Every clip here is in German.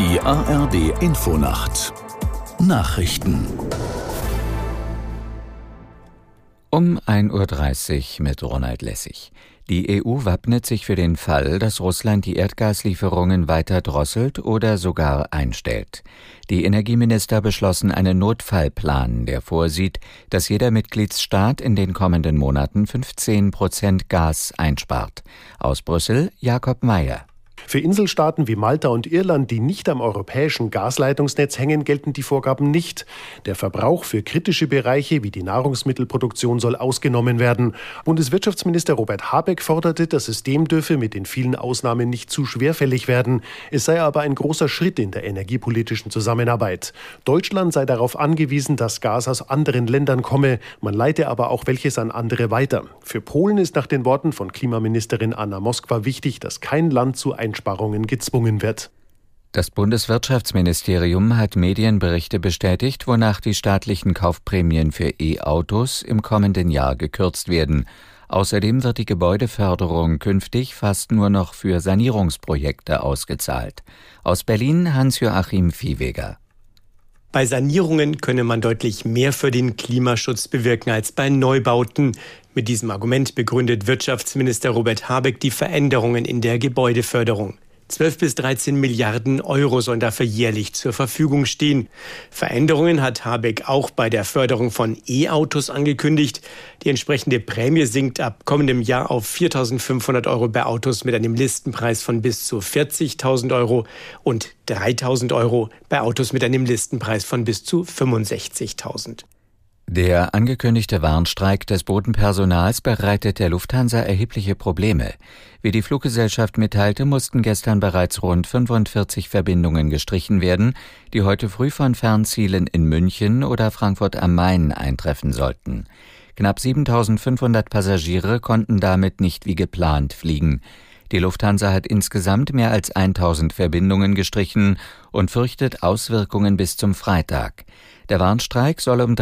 Die ARD Infonacht Nachrichten um 1:30 Uhr mit Ronald Lessig. Die EU wappnet sich für den Fall, dass Russland die Erdgaslieferungen weiter drosselt oder sogar einstellt. Die Energieminister beschlossen einen Notfallplan, der vorsieht, dass jeder Mitgliedsstaat in den kommenden Monaten 15% Gas einspart. Aus Brüssel Jakob Mayer. Für Inselstaaten wie Malta und Irland, die nicht am europäischen Gasleitungsnetz hängen, gelten die Vorgaben nicht. Der Verbrauch für kritische Bereiche wie die Nahrungsmittelproduktion soll ausgenommen werden. Bundeswirtschaftsminister Robert Habeck forderte, das System dürfe mit den vielen Ausnahmen nicht zu schwerfällig werden. Es sei aber ein großer Schritt in der energiepolitischen Zusammenarbeit. Deutschland sei darauf angewiesen, dass Gas aus anderen Ländern komme. Man leite aber auch welches an andere weiter. Für Polen ist nach den Worten von Klimaministerin Anna Moskwa wichtig, dass kein Land zu Einsparungen gezwungen wird. Das Bundeswirtschaftsministerium hat Medienberichte bestätigt, wonach die staatlichen Kaufprämien für E-Autos im kommenden Jahr gekürzt werden. Außerdem wird die Gebäudeförderung künftig fast nur noch für Sanierungsprojekte ausgezahlt. Aus Berlin Hans-Joachim Viehweger. Bei Sanierungen könne man deutlich mehr für den Klimaschutz bewirken als bei Neubauten. Mit diesem Argument begründet Wirtschaftsminister Robert Habeck die Veränderungen in der Gebäudeförderung. 12 bis 13 Milliarden Euro sollen dafür jährlich zur Verfügung stehen. Veränderungen hat Habeck auch bei der Förderung von E-Autos angekündigt. Die entsprechende Prämie sinkt ab kommendem Jahr auf 4.500 Euro bei Autos mit einem Listenpreis von bis zu 40.000 Euro und 3.000 Euro bei Autos mit einem Listenpreis von bis zu 65.000. Der angekündigte Warnstreik des Bodenpersonals bereitet der Lufthansa erhebliche Probleme. Wie die Fluggesellschaft mitteilte, mussten gestern bereits rund 45 Verbindungen gestrichen werden, die heute früh von Fernzielen in München oder Frankfurt am Main eintreffen sollten. Knapp 7.500 Passagiere konnten damit nicht wie geplant fliegen. Die Lufthansa hat insgesamt mehr als 1.000 Verbindungen gestrichen und fürchtet Auswirkungen bis zum Freitag. Der Warnstreik soll um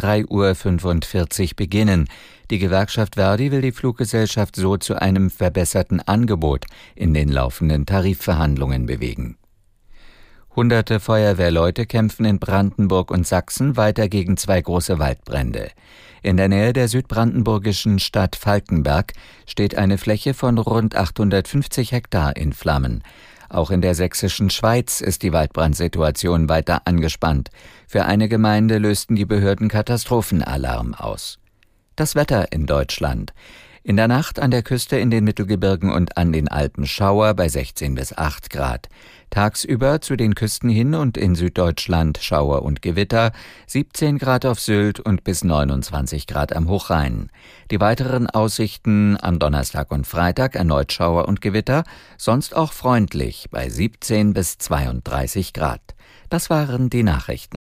3:45 Uhr beginnen. Die Gewerkschaft Verdi will die Fluggesellschaft so zu einem verbesserten Angebot in den laufenden Tarifverhandlungen bewegen. Hunderte Feuerwehrleute kämpfen in Brandenburg und Sachsen weiter gegen 2 große Waldbrände. In der Nähe der südbrandenburgischen Stadt Falkenberg steht eine Fläche von rund 850 Hektar in Flammen. Auch in der sächsischen Schweiz ist die Waldbrandsituation weiter angespannt. Für eine Gemeinde lösten die Behörden Katastrophenalarm aus. Das Wetter in Deutschland. In der Nacht an der Küste in den Mittelgebirgen und an den Alpen Schauer bei 16 bis 8 Grad. Tagsüber zu den Küsten hin und in Süddeutschland Schauer und Gewitter, 17 Grad auf Sylt und bis 29 Grad am Hochrhein. Die weiteren Aussichten am Donnerstag und Freitag erneut Schauer und Gewitter, sonst auch freundlich bei 17 bis 32 Grad. Das waren die Nachrichten.